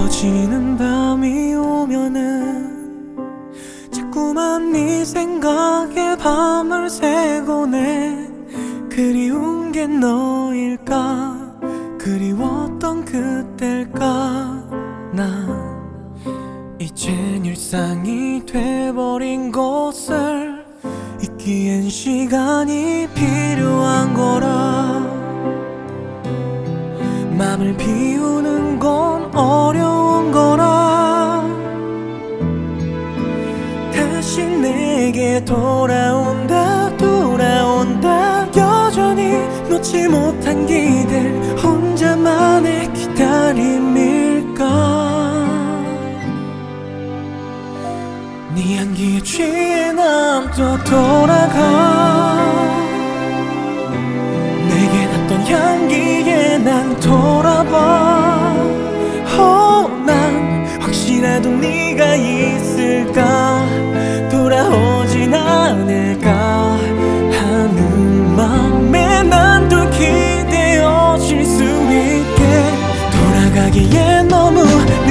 어두워지는 밤이 오면은 자꾸만 네 생각에 밤을 새고네. 그리운 게 너일까, 그리웠던 그때일까. 난 이젠 일상이 돼버린 것을 잊기엔 시간이 필요한 거라. 맘을 비우는 건 어려운 거라. 다시 내게 돌아온다 돌아온다. 여전히 놓지 못한 기댈 혼자만의 기다림일까. 네 향기에 취해 난 또 돌아가. 내게 났던 향기에 난 돌아봐. 난 혹시라도 네가 있을까, 돌아오진 않을까 하는 맘에 난 또 기대어질 수 있게. 돌아가기엔 너무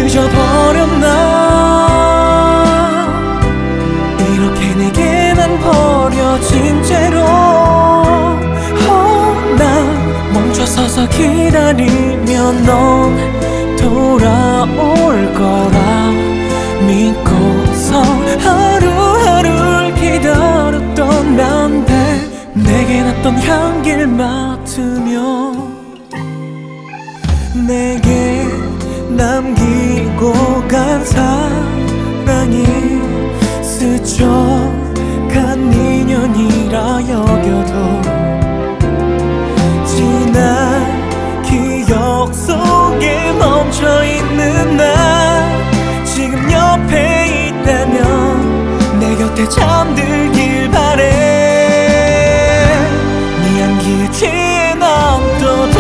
늦어버렸나. 이렇게 내게 난 버려진 채로 난 멈춰서서 기다리면 넌 돌아올 거라 믿고서 하루하루를 기다렸던 난데. 내게 났던 향기를 맡으며 내게 남기고 간 사랑이 스쳐간 인연이라 여겨도 지난 기억 속에 멈춰있는 나 지금 옆에 있다면 내 곁에 잠들길 바래. 네 향기에 취해 난 또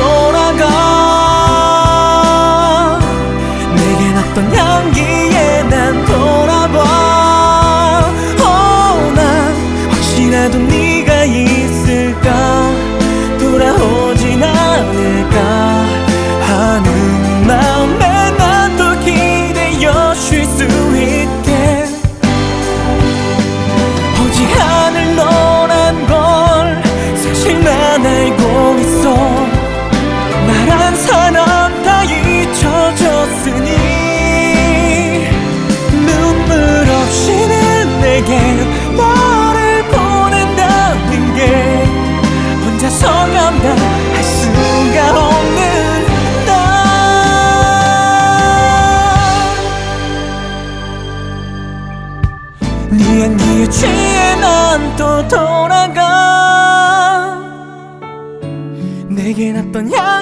돌아가. 내게 났던 향기에 난 돌아봐. 난 혹시라도 네가 있을까, 돌아오진 않을까 하는 마음에 난 또 기대어 쉴 수 있게. 오지 않을 너란 걸 사실 난 알고 있어. 말한 사람 다 잊혀졌으니 눈물 없이는 내게 너를 보낸다는 게 혼자서 감당할 수가 없는 나. 네 향기에 취해 난 또 돌아가. 내게 났던 향